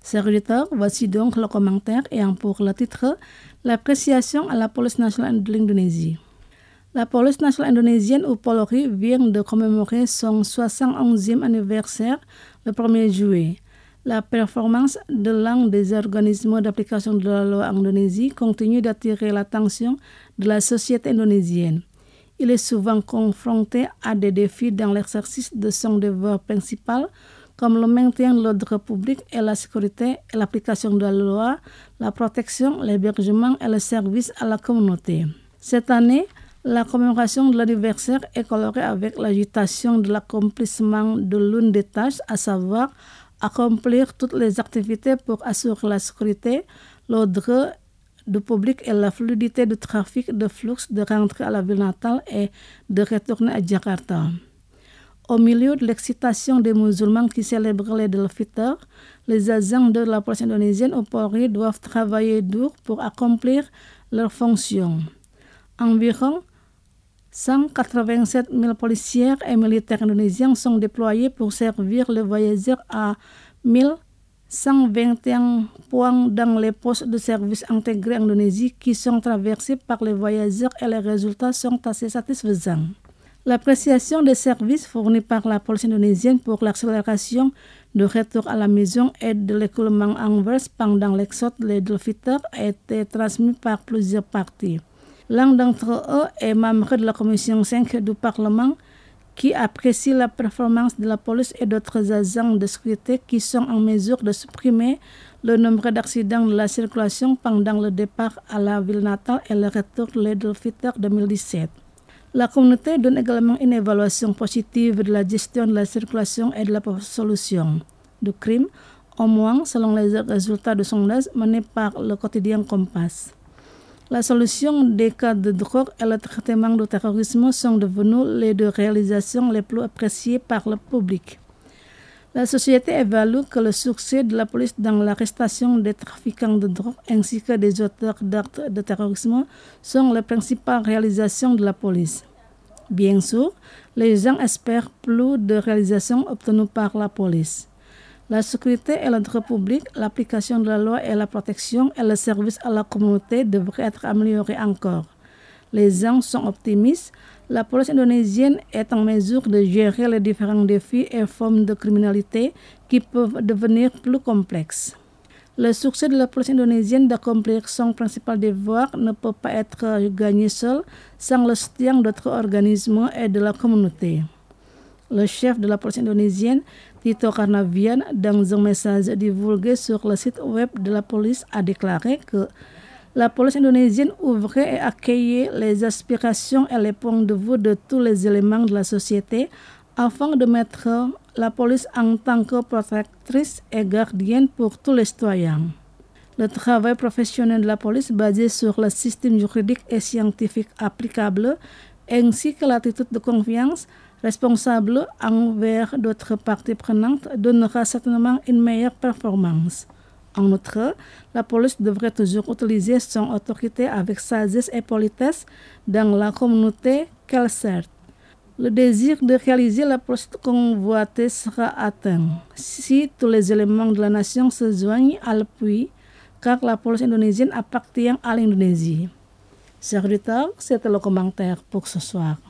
Chers auditeurs, voici donc le commentaire ayant pour le titre « L'appréciation à la police nationale de l'Indonésie ». La police nationale indonésienne ou Polri vient de commémorer son 71e anniversaire le 1er juillet. La performance de l'un des organismes d'application de la loi en Indonésie continue d'attirer l'attention de la société indonésienne. Il est souvent confronté à des défis dans l'exercice de son devoir principal, comme le maintien de l'ordre public et la sécurité et l'application de la loi, la protection, l'hébergement et le service à la communauté. Cette année, la commémoration de l'anniversaire est colorée avec l'agitation de l'accomplissement de l'une des tâches, à savoir accomplir toutes les activités pour assurer la sécurité, l'ordre du public et la fluidité du trafic de flux de rentrer à la ville natale et de retourner à Jakarta. Au milieu de l'excitation des musulmans qui célèbrent l'Eid al-Fitr, les agents de la police indonésienne au Polri doivent travailler dur pour accomplir leurs fonctions. Environ 187 000 policiers et militaires indonésiens sont déployés pour servir les voyageurs à 1121 points dans les postes de service intégrés en Indonésie qui sont traversés par les voyageurs et les résultats sont assez satisfaisants. L'appréciation des services fournis par la police indonésienne pour l'accélération du retour à la maison et de l'écoulement en verse pendant l'exode de l'Eid al-Fitr a été transmis par plusieurs partis. L'un d'entre eux est membre de la commission 5 du Parlement qui apprécie la performance de la police et d'autres agents de sécurité qui sont en mesure de supprimer le nombre d'accidents de la circulation pendant le départ à la ville natale et le retour de l'Eid al-Fitr 2017. La communauté donne également une évaluation positive de la gestion de la circulation et de la solution du crime, au moins selon les résultats de sondage menés par le quotidien Kompas. La solution des cas de drogue et le traitement du terrorisme sont devenus les deux réalisations les plus appréciées par le public. La société évalue que le succès de la police dans l'arrestation des trafiquants de drogue ainsi que des auteurs d'actes de terrorisme sont les principales réalisations de la police. Bien sûr, les gens espèrent plus de réalisations obtenues par la police. La sécurité et l'ordre public, l'application de la loi et la protection et le service à la communauté devraient être améliorés encore. Les gens sont optimistes. La police indonésienne est en mesure de gérer les différents défis et formes de criminalité qui peuvent devenir plus complexes. Le succès de la police indonésienne d'accomplir son principal devoir ne peut pas être gagné seul sans le soutien d'autres organismes et de la communauté. Le chef de la police indonésienne, Tito Karnavian, dans un message divulgué sur le site web de la police, a déclaré que la police indonésienne ouvrait et accueillait les aspirations et les points de vue de tous les éléments de la société afin de mettre la police en tant que protectrice et gardienne pour tous les citoyens. Le travail professionnel de la police basé sur le système juridique et scientifique applicable ainsi que l'attitude de confiance responsable envers d'autres parties prenantes donnera certainement une meilleure performance. En outre, la police devrait toujours utiliser son autorité avec sagesse et politesse dans la communauté qu'elle sert. Le désir de réaliser la police convoitée sera atteint si tous les éléments de la nation se joignent à l'appui, car la police indonésienne appartient à l'Indonésie. Chers auditeurs, c'était le commentaire pour ce soir.